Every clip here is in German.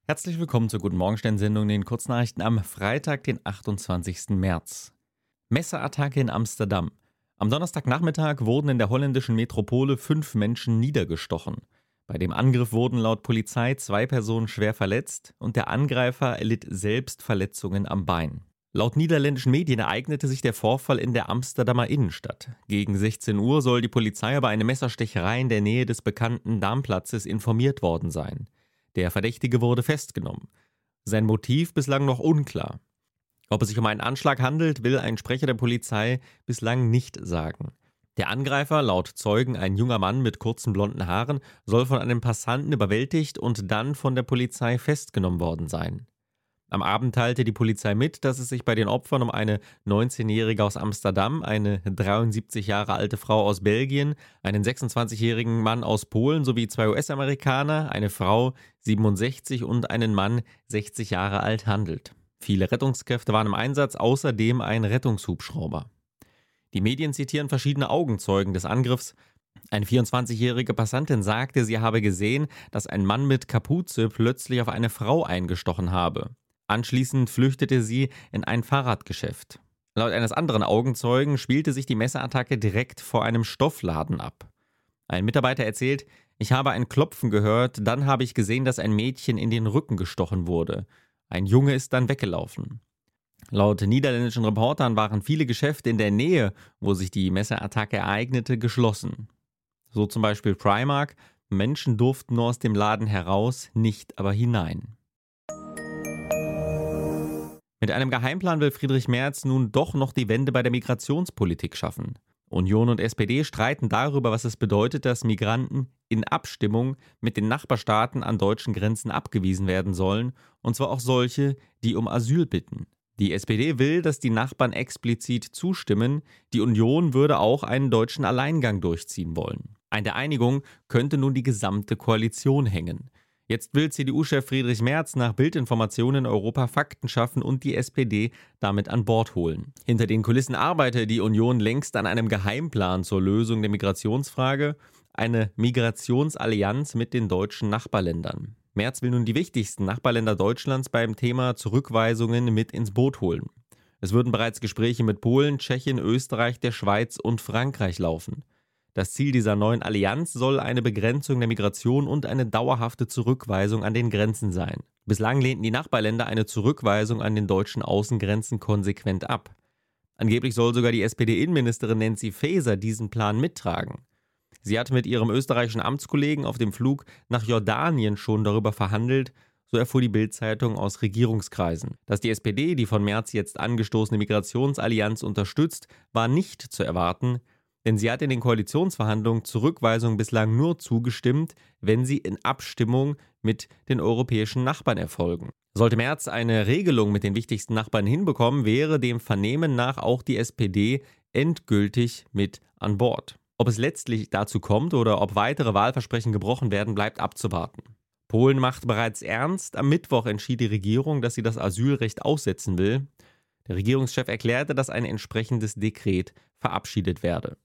Herzlich willkommen zur Guten Morgenstern-Sendung, den Kurznachrichten am Freitag, den 28. März. Messerattacke in Amsterdam. Am Donnerstagnachmittag wurden in der holländischen Metropole 5 Menschen niedergestochen. Bei dem Angriff wurden laut Polizei 2 Personen schwer verletzt und der Angreifer erlitt selbst Verletzungen am Bein. Laut niederländischen Medien ereignete sich der Vorfall in der Amsterdamer Innenstadt. Gegen 16 Uhr soll die Polizei über eine Messerstecherei in der Nähe des bekannten Damplatzes informiert worden sein. Der Verdächtige wurde festgenommen. Sein Motiv bislang noch unklar. Ob es sich um einen Anschlag handelt, will ein Sprecher der Polizei bislang nicht sagen. Der Angreifer, laut Zeugen ein junger Mann mit kurzen blonden Haaren, soll von einem Passanten überwältigt und dann von der Polizei festgenommen worden sein. Am Abend teilte die Polizei mit, dass es sich bei den Opfern um eine 19-Jährige aus Amsterdam, eine 73 Jahre alte Frau aus Belgien, einen 26-jährigen Mann aus Polen sowie 2 US-Amerikaner, eine Frau 67 und einen Mann 60 Jahre alt handelt. Viele Rettungskräfte waren im Einsatz, außerdem ein Rettungshubschrauber. Die Medien zitieren verschiedene Augenzeugen des Angriffs. Eine 24-jährige Passantin sagte, sie habe gesehen, dass ein Mann mit Kapuze plötzlich auf eine Frau eingestochen habe. Anschließend flüchtete sie in ein Fahrradgeschäft. Laut eines anderen Augenzeugen spielte sich die Messerattacke direkt vor einem Stoffladen ab. Ein Mitarbeiter erzählt, ich habe ein Klopfen gehört, dann habe ich gesehen, dass ein Mädchen in den Rücken gestochen wurde. Ein Junge ist dann weggelaufen. Laut niederländischen Reportern waren viele Geschäfte in der Nähe, wo sich die Messerattacke ereignete, geschlossen. So zum Beispiel Primark. Menschen durften nur aus dem Laden heraus, nicht aber hinein. Mit einem Geheimplan will Friedrich Merz nun doch noch die Wende bei der Migrationspolitik schaffen. Union und SPD streiten darüber, was es bedeutet, dass Migranten in Abstimmung mit den Nachbarstaaten an deutschen Grenzen abgewiesen werden sollen, und zwar auch solche, die um Asyl bitten. Die SPD will, dass die Nachbarn explizit zustimmen, die Union würde auch einen deutschen Alleingang durchziehen wollen. An der Einigung könnte nun die gesamte Koalition hängen. Jetzt will CDU-Chef Friedrich Merz nach Bildinformationen in Europa Fakten schaffen und die SPD damit an Bord holen. Hinter den Kulissen arbeite die Union längst an einem Geheimplan zur Lösung der Migrationsfrage, eine Migrationsallianz mit den deutschen Nachbarländern. Merz will nun die wichtigsten Nachbarländer Deutschlands beim Thema Zurückweisungen mit ins Boot holen. Es würden bereits Gespräche mit Polen, Tschechien, Österreich, der Schweiz und Frankreich laufen. Das Ziel dieser neuen Allianz soll eine Begrenzung der Migration und eine dauerhafte Zurückweisung an den Grenzen sein. Bislang lehnten die Nachbarländer eine Zurückweisung an den deutschen Außengrenzen konsequent ab. Angeblich soll sogar die SPD-Innenministerin Nancy Faeser diesen Plan mittragen. Sie hat mit ihrem österreichischen Amtskollegen auf dem Flug nach Jordanien schon darüber verhandelt, so erfuhr die Bild-Zeitung aus Regierungskreisen. Dass die SPD die von Merz jetzt angestoßene Migrationsallianz unterstützt, war nicht zu erwarten, denn sie hat in den Koalitionsverhandlungen Zurückweisung bislang nur zugestimmt, wenn sie in Abstimmung mit den europäischen Nachbarn erfolgen. Sollte Merz eine Regelung mit den wichtigsten Nachbarn hinbekommen, wäre dem Vernehmen nach auch die SPD endgültig mit an Bord. Ob es letztlich dazu kommt oder ob weitere Wahlversprechen gebrochen werden, bleibt abzuwarten. Polen macht bereits ernst. Am Mittwoch entschied die Regierung, dass sie das Asylrecht aussetzen will. Der Regierungschef erklärte, dass ein entsprechendes Dekret verabschiedet werde.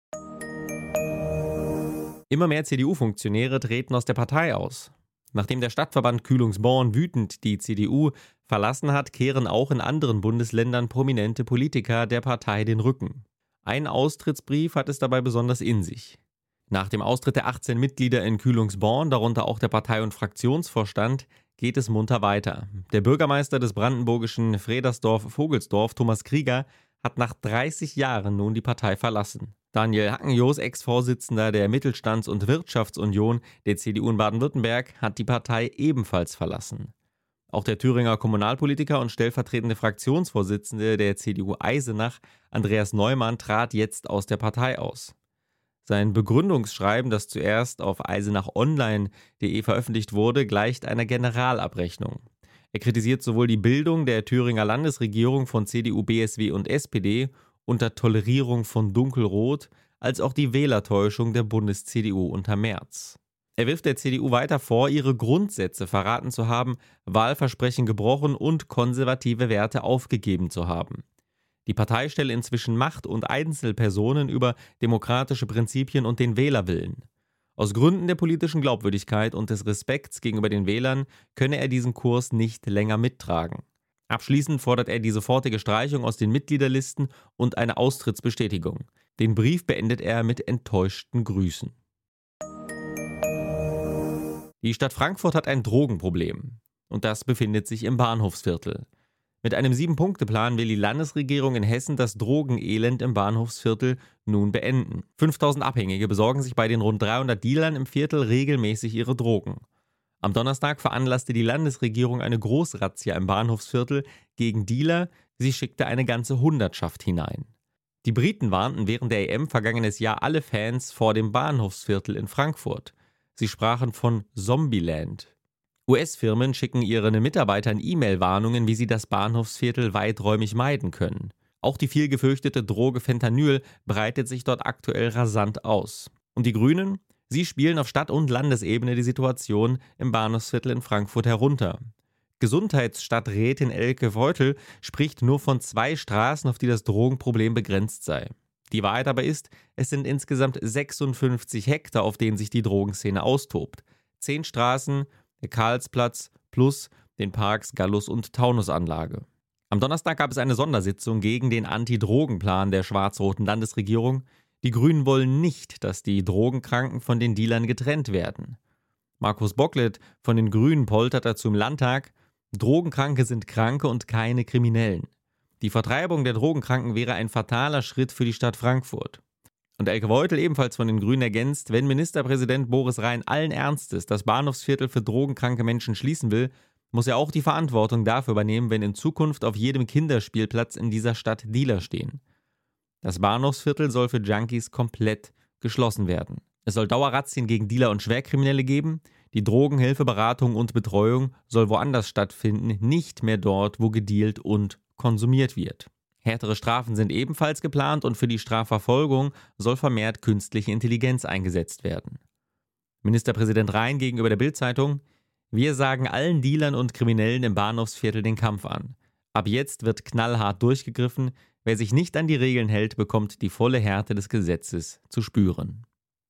Immer mehr CDU-Funktionäre treten aus der Partei aus. Nachdem der Stadtverband Kühlungsborn wütend die CDU verlassen hat, kehren auch in anderen Bundesländern prominente Politiker der Partei den Rücken. Ein Austrittsbrief hat es dabei besonders in sich. Nach dem Austritt der 18 Mitglieder in Kühlungsborn, darunter auch der Partei- und Fraktionsvorstand, geht es munter weiter. Der Bürgermeister des brandenburgischen Fredersdorf-Vogelsdorf, Thomas Krieger, hat nach 30 Jahren nun die Partei verlassen. Daniel Hackenjoos, Ex-Vorsitzender der Mittelstands- und Wirtschaftsunion der CDU in Baden-Württemberg, hat die Partei ebenfalls verlassen. Auch der Thüringer Kommunalpolitiker und stellvertretende Fraktionsvorsitzende der CDU Eisenach, Andreas Neumann, trat jetzt aus der Partei aus. Sein Begründungsschreiben, das zuerst auf eisenachonline.de veröffentlicht wurde, gleicht einer Generalabrechnung. Er kritisiert sowohl die Bildung der Thüringer Landesregierung von CDU, BSW und SPD unter Tolerierung von Dunkelrot, als auch die Wählertäuschung der Bundes-CDU unter Merz. Er wirft der CDU weiter vor, ihre Grundsätze verraten zu haben, Wahlversprechen gebrochen und konservative Werte aufgegeben zu haben. Die Partei stelle inzwischen Macht und Einzelpersonen über demokratische Prinzipien und den Wählerwillen. Aus Gründen der politischen Glaubwürdigkeit und des Respekts gegenüber den Wählern könne er diesen Kurs nicht länger mittragen. Abschließend fordert er die sofortige Streichung aus den Mitgliederlisten und eine Austrittsbestätigung. Den Brief beendet er mit enttäuschten Grüßen. Die Stadt Frankfurt hat ein Drogenproblem. Und das befindet sich im Bahnhofsviertel. Mit einem 7-Punkte-Plan will die Landesregierung in Hessen das Drogenelend im Bahnhofsviertel nun beenden. 5000 Abhängige besorgen sich bei den rund 300 Dealern im Viertel regelmäßig ihre Drogen. Am Donnerstag veranlasste die Landesregierung eine Großrazzia im Bahnhofsviertel gegen Dealer. Sie schickte eine ganze Hundertschaft hinein. Die Briten warnten während der EM vergangenes Jahr alle Fans vor dem Bahnhofsviertel in Frankfurt. Sie sprachen von Zombieland. US-Firmen schicken ihren Mitarbeitern E-Mail-Warnungen, wie sie das Bahnhofsviertel weiträumig meiden können. Auch die viel gefürchtete Droge Fentanyl breitet sich dort aktuell rasant aus. Und die Grünen? Sie spielen auf Stadt- und Landesebene die Situation im Bahnhofsviertel in Frankfurt herunter. Gesundheitsstadträtin Elke Veutel spricht nur von 2 Straßen, auf die das Drogenproblem begrenzt sei. Die Wahrheit aber ist, es sind insgesamt 56 Hektar, auf denen sich die Drogenszene austobt. 10 Straßen, der Karlsplatz plus den Parks Gallus- und Taunusanlage. Am Donnerstag gab es eine Sondersitzung gegen den Anti-Drogen-Plan der schwarz-roten Landesregierung. Die Grünen wollen nicht, dass die Drogenkranken von den Dealern getrennt werden. Markus Bocklet von den Grünen poltert dazu im Landtag: Drogenkranke sind Kranke und keine Kriminellen. Die Vertreibung der Drogenkranken wäre ein fataler Schritt für die Stadt Frankfurt. Und Elke Veutel, ebenfalls von den Grünen, ergänzt: Wenn Ministerpräsident Boris Rhein allen Ernstes das Bahnhofsviertel für drogenkranke Menschen schließen will, muss er auch die Verantwortung dafür übernehmen, wenn in Zukunft auf jedem Kinderspielplatz in dieser Stadt Dealer stehen. Das Bahnhofsviertel soll für Junkies komplett geschlossen werden. Es soll Dauerrazzien gegen Dealer und Schwerkriminelle geben. Die Drogenhilfe, Beratung und Betreuung soll woanders stattfinden, nicht mehr dort, wo gedealt und konsumiert wird. Härtere Strafen sind ebenfalls geplant und für die Strafverfolgung soll vermehrt künstliche Intelligenz eingesetzt werden. Ministerpräsident Rhein gegenüber der Bild-Zeitung: Wir sagen allen Dealern und Kriminellen im Bahnhofsviertel den Kampf an. Ab jetzt wird knallhart durchgegriffen. Wer sich nicht an die Regeln hält, bekommt die volle Härte des Gesetzes zu spüren.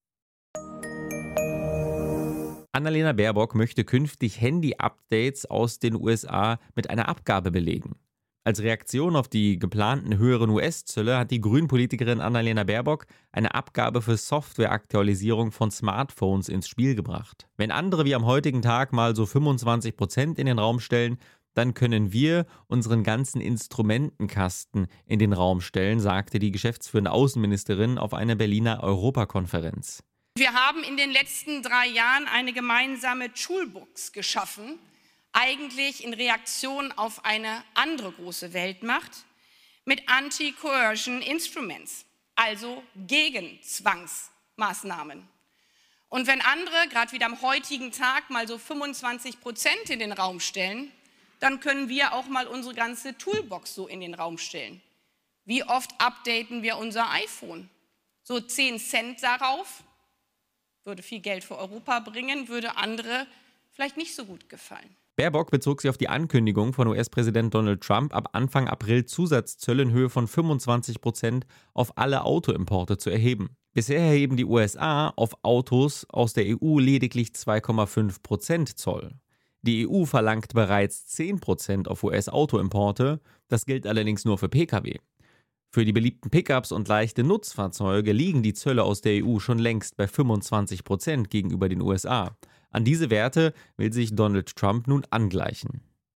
Annalena Baerbock möchte künftig Handy-Updates aus den USA mit einer Abgabe belegen. Als Reaktion auf die geplanten höheren US-Zölle hat die Grünen-Politikerin Annalena Baerbock eine Abgabe für Softwareaktualisierung von Smartphones ins Spiel gebracht. Wenn andere wie am heutigen Tag mal so 25% in den Raum stellen, dann können wir unseren ganzen Instrumentenkasten in den Raum stellen, sagte die geschäftsführende Außenministerin auf einer Berliner Europakonferenz. Wir haben in den letzten 3 Jahren eine gemeinsame Toolbox geschaffen, eigentlich in Reaktion auf eine andere große Weltmacht, mit Anti-Coercion Instruments, also gegen Zwangsmaßnahmen. Und wenn andere, gerade wie am heutigen Tag, mal so 25% in den Raum stellen, dann können wir auch mal unsere ganze Toolbox so in den Raum stellen. Wie oft updaten wir unser iPhone? So 10 Cent darauf, würde viel Geld für Europa bringen, würde andere vielleicht nicht so gut gefallen. Baerbock bezog sich auf die Ankündigung von US-Präsident Donald Trump, ab Anfang April Zusatzzölle in Höhe von 25% auf alle Autoimporte zu erheben. Bisher erheben die USA auf Autos aus der EU lediglich 2,5% Zoll. Die EU verlangt bereits 10% auf US-Autoimporte, das gilt allerdings nur für Pkw. Für die beliebten Pickups und leichte Nutzfahrzeuge liegen die Zölle aus der EU schon längst bei 25% gegenüber den USA. An diese Werte will sich Donald Trump nun angleichen.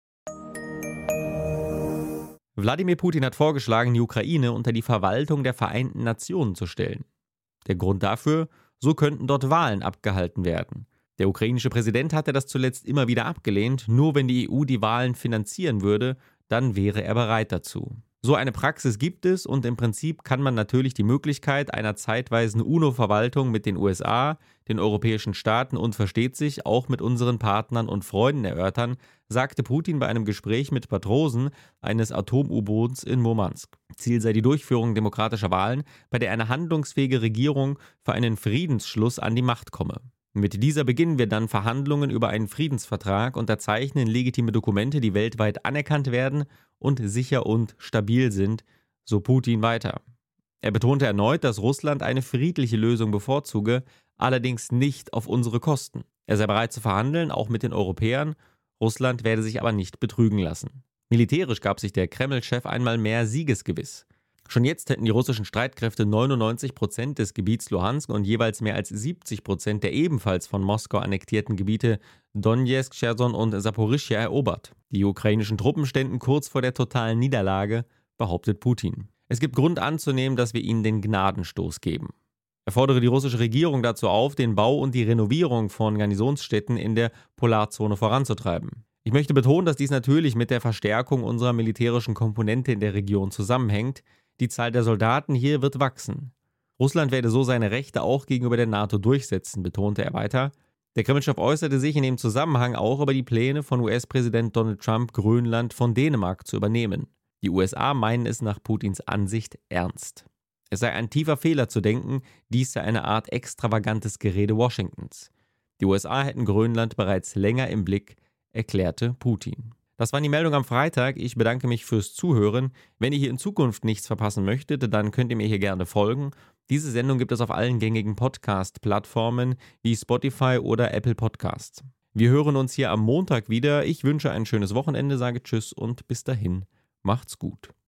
Wladimir Putin hat vorgeschlagen, die Ukraine unter die Verwaltung der Vereinten Nationen zu stellen. Der Grund dafür: So könnten dort Wahlen abgehalten werden. Der ukrainische Präsident hatte das zuletzt immer wieder abgelehnt. Nur wenn die EU die Wahlen finanzieren würde, dann wäre er bereit dazu. So eine Praxis gibt es und im Prinzip kann man natürlich die Möglichkeit einer zeitweisen UNO-Verwaltung mit den USA, den europäischen Staaten und versteht sich auch mit unseren Partnern und Freunden erörtern, sagte Putin bei einem Gespräch mit Matrosen eines Atom-U-Boots in Murmansk. Ziel sei die Durchführung demokratischer Wahlen, bei der eine handlungsfähige Regierung für einen Friedensschluss an die Macht komme. Mit dieser beginnen wir dann Verhandlungen über einen Friedensvertrag, unterzeichnen legitime Dokumente, die weltweit anerkannt werden und sicher und stabil sind, so Putin weiter. Er betonte erneut, dass Russland eine friedliche Lösung bevorzuge, allerdings nicht auf unsere Kosten. Er sei bereit zu verhandeln, auch mit den Europäern. Russland werde sich aber nicht betrügen lassen. Militärisch gab sich der Kreml-Chef einmal mehr siegesgewiss. Schon jetzt hätten die russischen Streitkräfte 99% des Gebiets Luhansk und jeweils mehr als 70% der ebenfalls von Moskau annektierten Gebiete Donezk, Cherson und Saporischschja erobert. Die ukrainischen Truppen ständen kurz vor der totalen Niederlage, behauptet Putin. Es gibt Grund anzunehmen, dass wir ihnen den Gnadenstoß geben. Er fordere die russische Regierung dazu auf, den Bau und die Renovierung von Garnisonsstädten in der Polarzone voranzutreiben. Ich möchte betonen, dass dies natürlich mit der Verstärkung unserer militärischen Komponente in der Region zusammenhängt. Die Zahl der Soldaten hier wird wachsen. Russland werde so seine Rechte auch gegenüber der NATO durchsetzen, betonte er weiter. Der Kreml-Chef äußerte sich in dem Zusammenhang auch über die Pläne von US-Präsident Donald Trump, Grönland von Dänemark zu übernehmen. Die USA meinen es nach Putins Ansicht ernst. Es sei ein tiefer Fehler zu denken, dies sei eine Art extravagantes Gerede Washingtons. Die USA hätten Grönland bereits länger im Blick, erklärte Putin. Das war die Meldung am Freitag. Ich bedanke mich fürs Zuhören. Wenn ihr hier in Zukunft nichts verpassen möchtet, dann könnt ihr mir hier gerne folgen. Diese Sendung gibt es auf allen gängigen Podcast-Plattformen wie Spotify oder Apple Podcasts. Wir hören uns hier am Montag wieder. Ich wünsche ein schönes Wochenende, sage Tschüss und bis dahin, macht's gut.